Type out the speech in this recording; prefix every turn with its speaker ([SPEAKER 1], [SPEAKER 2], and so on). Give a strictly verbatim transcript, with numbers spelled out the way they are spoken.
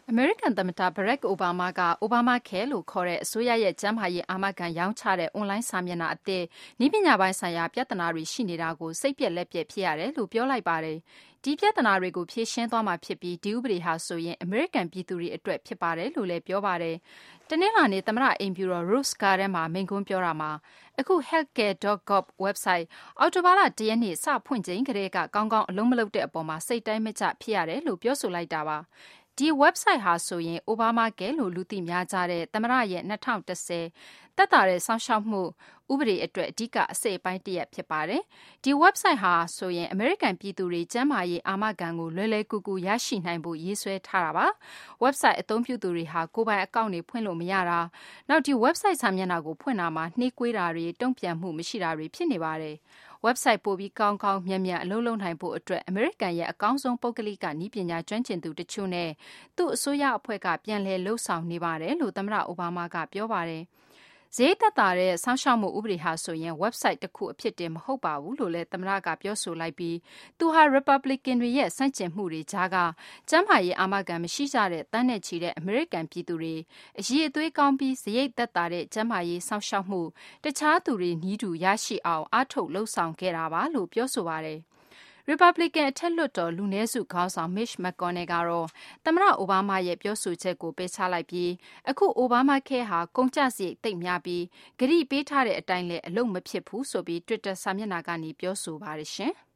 [SPEAKER 1] အမေရိကန်သမ္မတ Barack Obama က Obamacare လို့ခေါ်တဲ့အစိုးရရဲ့ကျန်းမာရေးအာမခံရောင်းချတဲ့အွန်လိုင်းစာမျက်နှာအသစ်နည်းပညာပိုင်းဆိုင်ရာပြဿနာတွေရှိနေတာကိုစိတ်ပျက်လက်ပျက်ဖြစ်ရတယ်လို့ပြောလိုက်ပါတယ်။ဒီပြဿနာတွေကိုဖြေရှင်းသွားမှာဖြစ်ပြီးဒီဥပဒေဟာဆိုရင်အမေရိကန်ပြည်သူတွေအတွက်ဖြစ်ပါတယ်လို့လည်းပြောပါတယ်။တနင်္လာနေ့သမ္မတအိမ်ဖြူတော် Rose Garden မှာမိန့်ခွန်းပြောတာမှာအခု healthcare dot gov website အော်တိုဘာလတရက်နေ့စဖွင့်ချိန်ကတည်းကကောင်းကောင်းအလုံးမလုံးတဲ့အပေါ်မှာစိတ်တိုင်းမကျဖြစ်ရတယ်လို့ပြောဆိုလိုက်တာပါ။ဒီ website ဟာဆိုရင် Obamacare လို့လူသိများကြတဲ့သမ္မတရဲ့၂၀၁၀သက်သာတဲ့စောင့်ရှောက်မှုဥပဒေအတွက်အဓိကအစိတ်အပိုင်းတစ်ရပ်ဖြစ်ပါတယ်။ဒီ website ဟာဆိုရင်အမေရိကန်ပြည်သူတွေကျန်းမာရေးအာမခံကိုလွယ်လွယ်ကူကူရရှိနိုင်ဖို့ရေးဆွဲထားတာပါ။ website အသုံးပြုသူတွေဟာကိုယ်ပိုင်အကောင့်တွေဖွင့်လို့မရတာနောက်ဒီ website စာမျက်နှာကိုဖွင့်တာမှာနှေးကွေးတာတွေတုံ့ပြန်မှုမရှိတာတွေဖြစ်နေပါတယ်။ website ပိုပြီးကောင်းကောင်းမြန်မြန်အလုပ်လုပ်နိုင်ဖို့အတွက်အမေရိကန်ရဲ့အကောင်းဆုံးပုဂ္ဂလိကနည်းပညာကျွမ်းကျင်သူတချို့နဲ့သူ့အစိုးရအဖွဲ့ကပြန်လည်လှုပ်ဆောင်နေပါတယ်လို့သမ္မတအိုဘားမားကပြောပါတယ်။ဈေးသက်သာတဲ့စောင့်ရှောက်မှုဥပဒေဟာဆိုရင် website တစ်ခုအဖြစ်တင်မဟုတ်ပါဘူးလို့လည်းသမ္မတကပြောဆိုလိုက်ပြီးသူဟာ Republican တွေရဲ့ဆန့်ကျင်မှုတွေကြားကကျန်းမာရေးအာမခံမရှိကြတဲ့တန်းနဲ့ချီတဲ့အမေရိကန်ပြည်သူတွေအရည်အသွေးကောင်းပြီးဈေးသက်သာတဲ့ကျန်းမာရေးစောင့်ရှောက်မှုတခြားသူတွေနည်းတူရရှိအောင်အားထုတ်လှုံ့ဆော်ခဲ့တာပါလို့ပြောဆိုပါတယ်။ Republican အထက်လွှတ်တော်လူနည်းစုခေါင်းဆောင် Mitch McConnell ကတော့သမ္မတအိုဘားမားရဲ့ပြောဆိုချက်ကိုပယ်ချလိုက်ပြီးအခု Obamacare ဟာကုန်ကျစရိတ်သိပ်များပြီးကတိပေးထားတဲ့အတိုင်းလည်းအလုပ်မဖြစ်ဘူးဆိုပြီး Twitter စာမျက်နှာကနေပြောဆိုပါတယ်ရှင်။